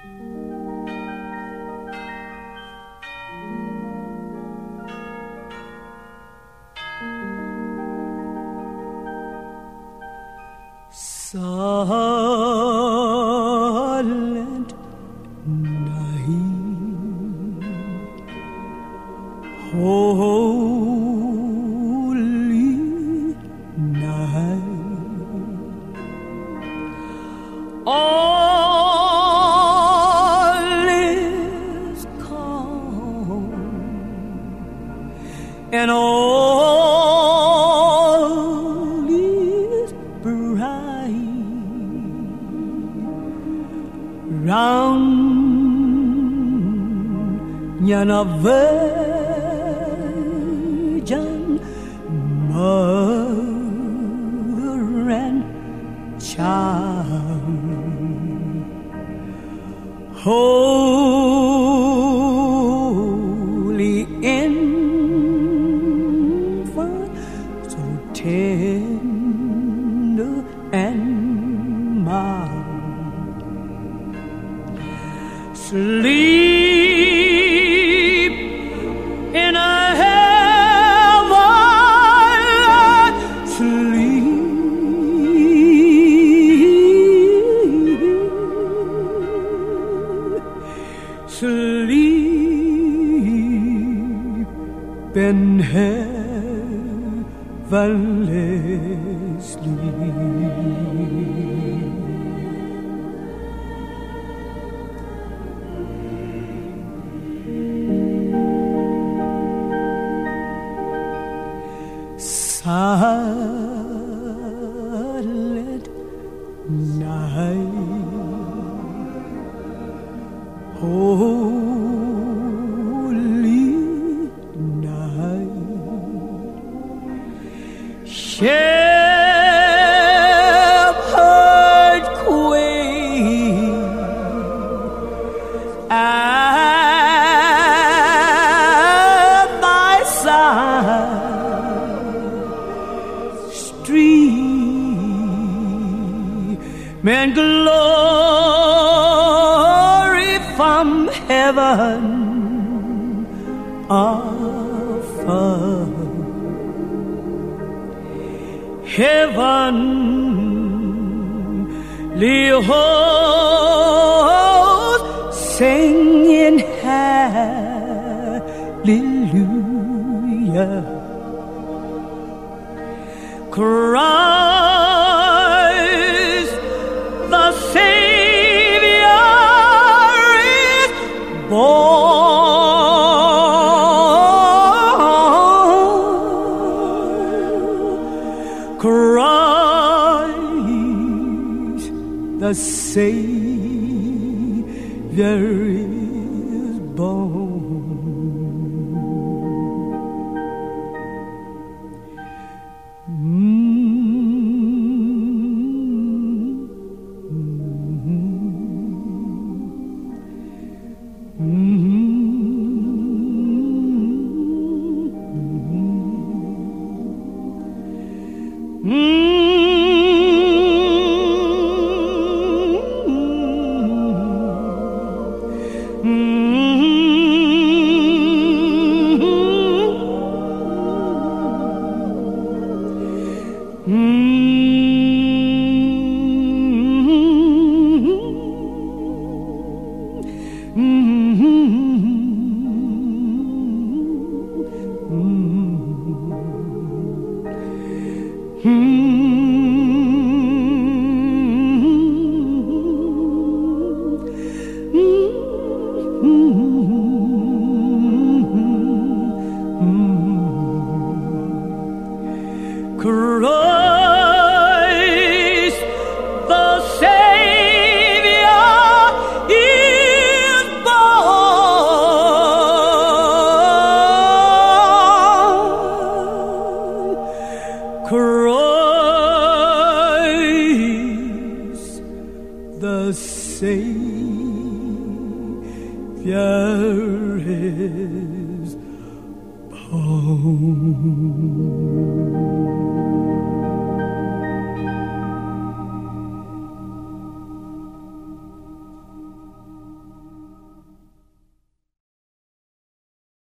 Silent night, holy night, all is calm and all is bright round Yana Virgin Mother and Child, Holy Infant, so tender and mild, sleep in a heaven, sleep in heavenly sleep. Silent night, holy night, shepherd queen at thy side, streaming glory from heaven afar, heavenly hosts singing hallelujah. Christ the Savior is born. Christ the Savior is born. Christ the Savior is born. Christ the Savior is born.